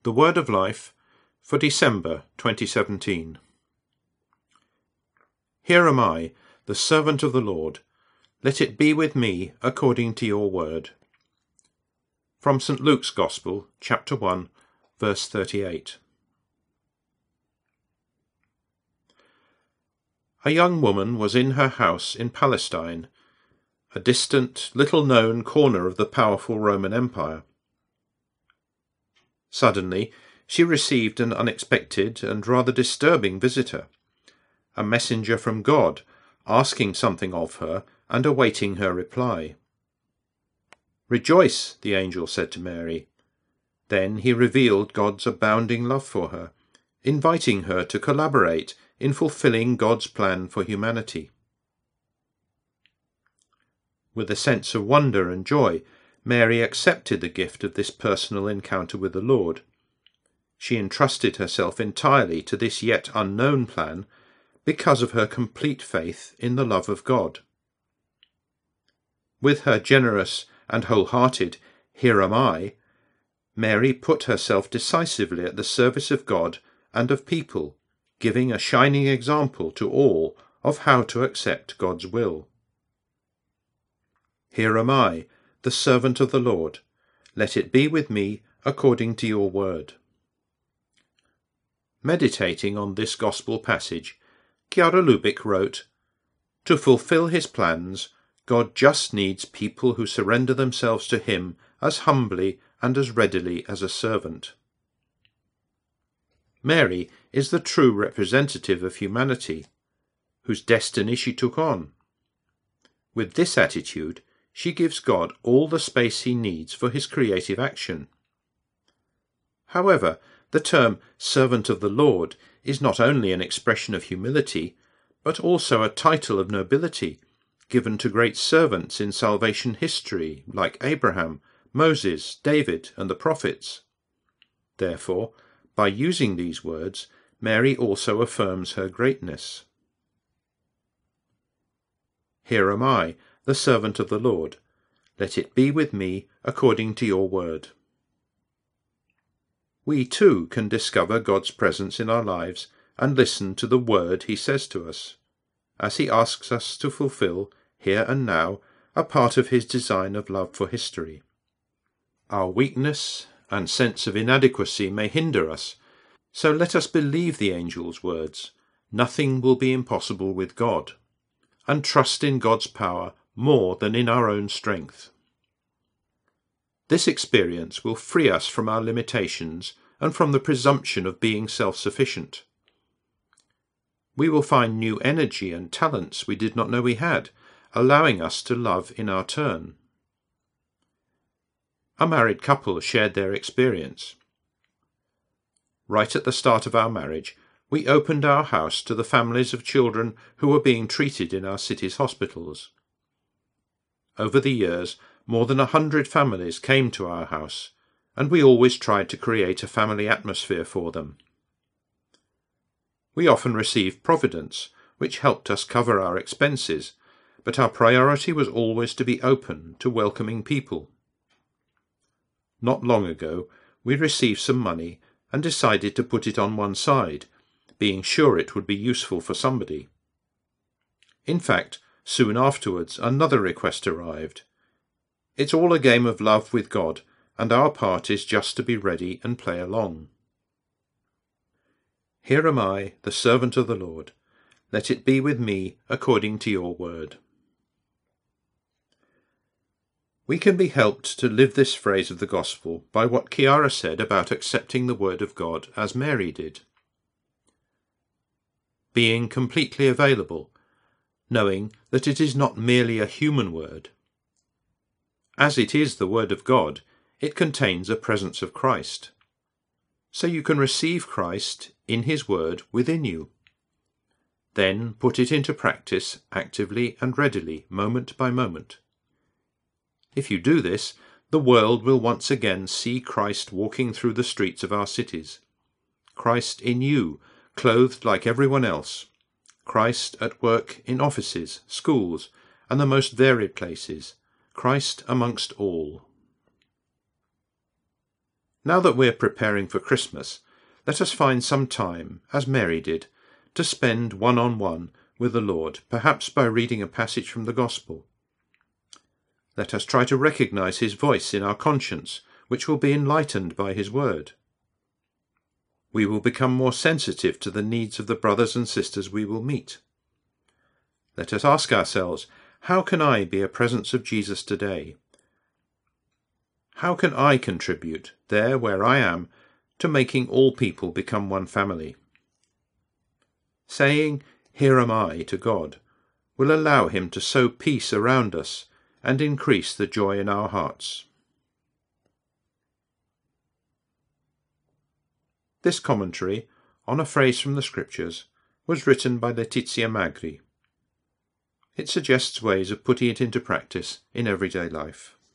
The Word of Life for December 2017. Here am I, the servant of the Lord. Let it be with me according to your word. From St. Luke's Gospel, chapter 1, verse 38. A young woman was in her house in Palestine, a distant, little-known corner of the powerful Roman Empire. Suddenly, she received an unexpected and rather disturbing visitor, a messenger from God, asking something of her and awaiting her reply. "Rejoice," the angel said to Mary. Then he revealed God's abounding love for her, inviting her to collaborate in fulfilling God's plan for humanity. With a sense of wonder and joy, Mary accepted the gift of this personal encounter with the Lord. She entrusted herself entirely to this yet unknown plan because of her complete faith in the love of God. With her generous and wholehearted "Here am I," Mary put herself decisively at the service of God and of people, giving a shining example to all of how to accept God's will. Here am I, the servant of the Lord. Let it be with me according to your word. Meditating on this gospel passage, Chiara Lubich wrote, "To fulfill his plans, God just needs people who surrender themselves to him as humbly and as readily as a servant." Mary is the true representative of humanity, whose destiny she took on. With this attitude, she gives God all the space he needs for his creative action. However, the term servant of the Lord is not only an expression of humility, but also a title of nobility given to great servants in salvation history like Abraham, Moses, David, and the prophets. Therefore, by using these words, Mary also affirms her greatness. Here am I, the servant of the Lord. Let it be with me according to your word. We too can discover God's presence in our lives and listen to the word he says to us, as he asks us to fulfill, here and now, a part of his design of love for history. Our weakness and sense of inadequacy may hinder us, so let us believe the angel's words, "Nothing will be impossible with God," and trust in God's power more than in our own strength. This experience will free us from our limitations and from the presumption of being self-sufficient. We will find new energy and talents we did not know we had, allowing us to love in our turn. A married couple shared their experience. Right at the start of our marriage, we opened our house to the families of children who were being treated in our city's hospitals. Over the years, more than 100 families came to our house, and we always tried to create a family atmosphere for them. We often received Providence, which helped us cover our expenses, but our priority was always to be open to welcoming people. Not long ago, we received some money and decided to put it on one side, being sure it would be useful for somebody. In fact, soon afterwards, another request arrived. It's all a game of love with God, and our part is just to be ready and play along. Here am I, the servant of the Lord. Let it be with me according to your word. We can be helped to live this phrase of the gospel by what Chiara said about accepting the word of God as Mary did. Being completely available, knowing that it is not merely a human word. As it is the word of God, it contains a presence of Christ. So you can receive Christ in his word within you. Then put it into practice actively and readily, moment by moment. If you do this, the world will once again see Christ walking through the streets of our cities. Christ in you, clothed like everyone else. Christ at work in offices, schools, and the most varied places. Christ amongst all. Now that we're preparing for Christmas, let us find some time, as Mary did, to spend one-on-one with the Lord, perhaps by reading a passage from the Gospel. Let us try to recognize his voice in our conscience, which will be enlightened by his word. We will become more sensitive to the needs of the brothers and sisters we will meet. Let us ask ourselves, how can I be a presence of Jesus today? How can I contribute, there where I am, to making all people become one family? Saying, "Here am I," to God will allow him to sow peace around us and increase the joy in our hearts. This commentary on a phrase from the Scriptures was written by Letizia Magri. It suggests ways of putting it into practice in everyday life.